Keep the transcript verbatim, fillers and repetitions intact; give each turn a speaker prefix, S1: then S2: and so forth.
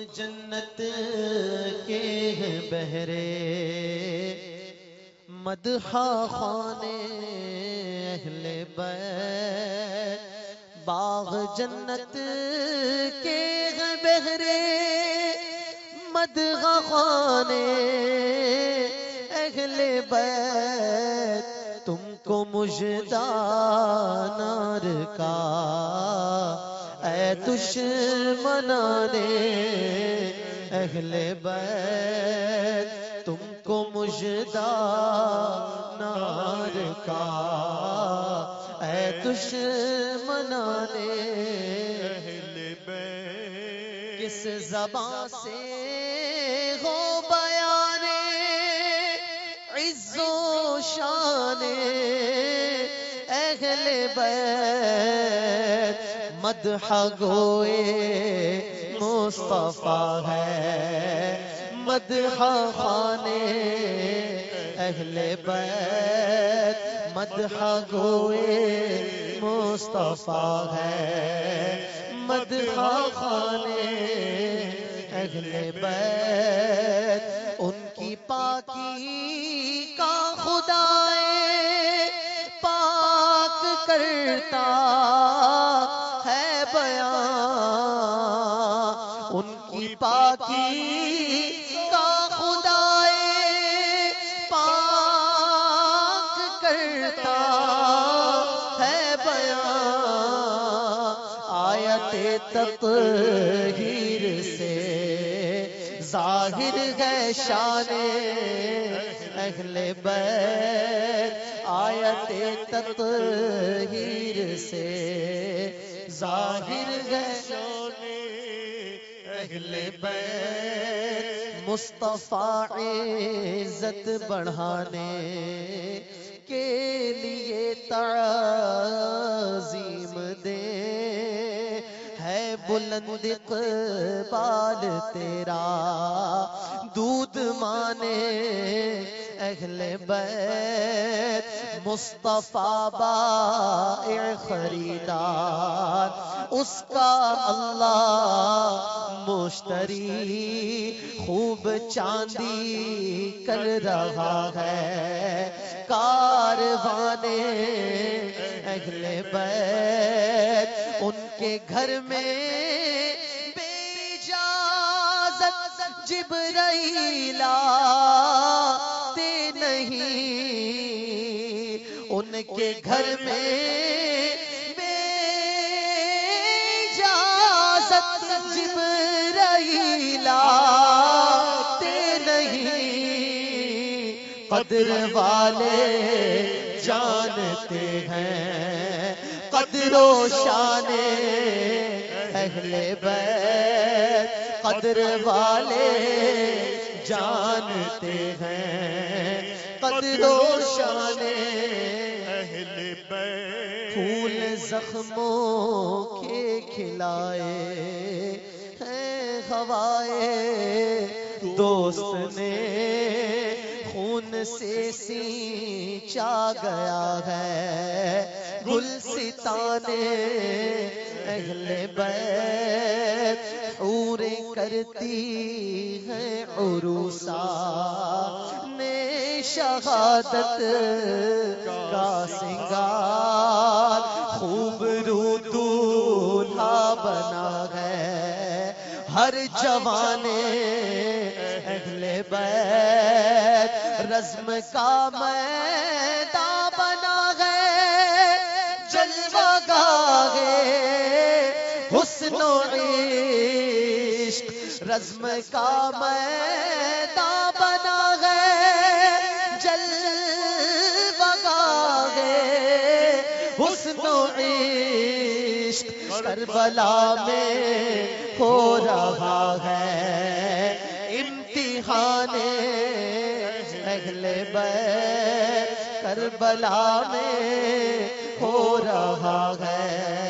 S1: جنت کے ہیں بہرے مدحہ خانے اہل بیت، باغ جنت کے ہیں بہرے مدحہ خانے اہل بیت، تم کو مژدہ نار کا اے دشمنان اہل بیت، تم کو مژدہ نار کا اے دشمنان
S2: اہل بیت،
S1: کس زبان سے ہو بیان عز و شان اہل بیت، مدح گوئے مصطفیٰ ہے مدح خانے اہل بیت، مدح گوئے مصطفیٰ ہے مدح خانے اہل بیت، ان کی پاکی کا خدا پاک کرتا ہے بیان، ان کی پاکی کا خدا پاک کرتا ہے بیان، آیت تطہیر سے ظاہر ہے شان اہل بیت، آیت تطہیر سے ظاہر ہے
S2: شان اہل
S1: بیت، مصطفیٰ عزت بڑھانے کے لیے تعظیم دے، ہے بلند اقبال تیرا دودھ مانے اہل بیت، مصطفیٰ بائع خریدار اس کا اللہ مشتری، خوب چاندی کر رہا ہے کاروان اہل بیت، ان کے گھر میں بے اجازت جبرائیل آتے نہیں، ان کے گھر میں بے اجازت جبرائیل آتے نہیں، قدر والے جانتے ہیں قدر و شان اہل بیت، قدر والے جانتے ہیں قدر و شان
S2: اہل بیت،
S1: پھول زخموں کے کھلائے ہیں ہوائے دوست نے، خون سے سینچا گیا ہے گلستان اہل بیت، حوریں کرتی ہیں عروسا نے شہادت کا سنگار، خوب رو دولہا بنا ہے ہر جوان اہل بیت، رزم کا میدان بنا ہے جلوہ گاہ حسن و عشق، رزم کا میدان بنا ہے جلوہ گاہ حسن و عشق، کربلا میں ہو رہا ہے امتحان اہل بیت، کربلا میں ہو رہا ہے